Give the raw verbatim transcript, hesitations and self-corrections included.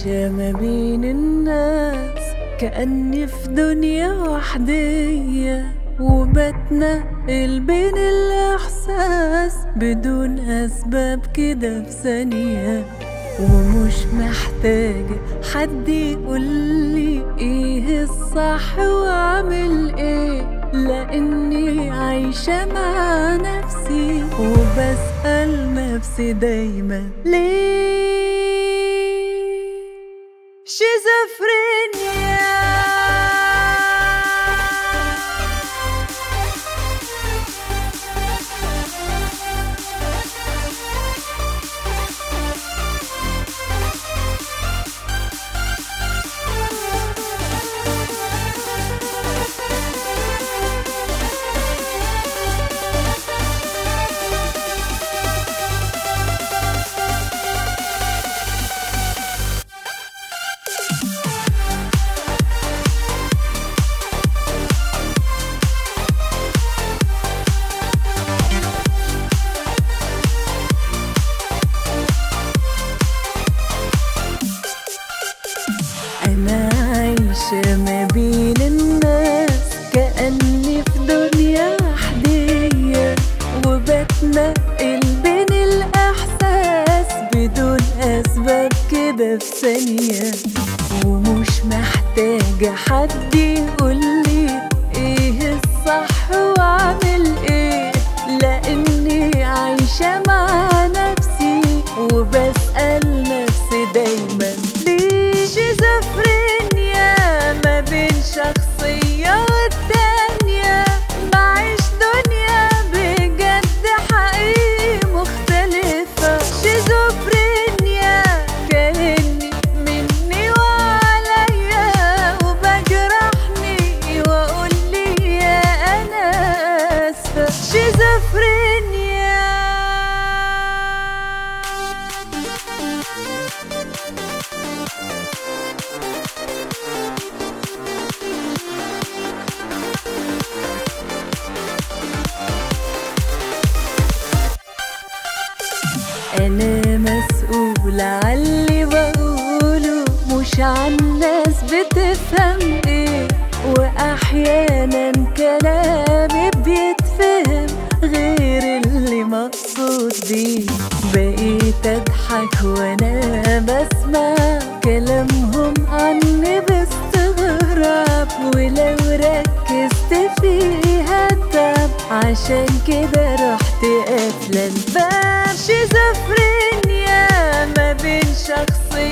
عايشة ما بين الناس كأني في دنيا وحدية، وبتنقل بين الإحساس بدون أسباب كده في ثانية، ومش محتاجة حد يقولي ايه الصح واعمل ايه، لاني عايشة مع نفسي وبسأل نفسي دايما ليه شيزوفرينيا. أنا عايشة ما بين الناس كأني في دنيا وحدية، وبتنقل بين الإحساس بدون أسباب كده في ثانية، ومش محتاجة حد يقولي إيه الصح وأعمل إيه، لأني عايشة مع نفسي وبسأل نفسي دايما ليه شيزوفرينيا ما بين شخصية والتانية، بعيش دنيا بجد حقيقي مختلفة. شيزوفرينيا كأني مني وعليا، وبجرحني وأقولي يا أنا آسفة. شيزوفرينيا أنا مسؤولة عاللي بقوله، مش عالناس بتفهم ايه، وأحيانا كلامي بيتفهم غير اللي مقصود بيه. بقيت أضحك وأنا بسمع كلامهم عني باستغراب، ولو ركزت فيها تعب، عشان كده رحت قافلة الباب. شيزوفرينيا ما بين شخصية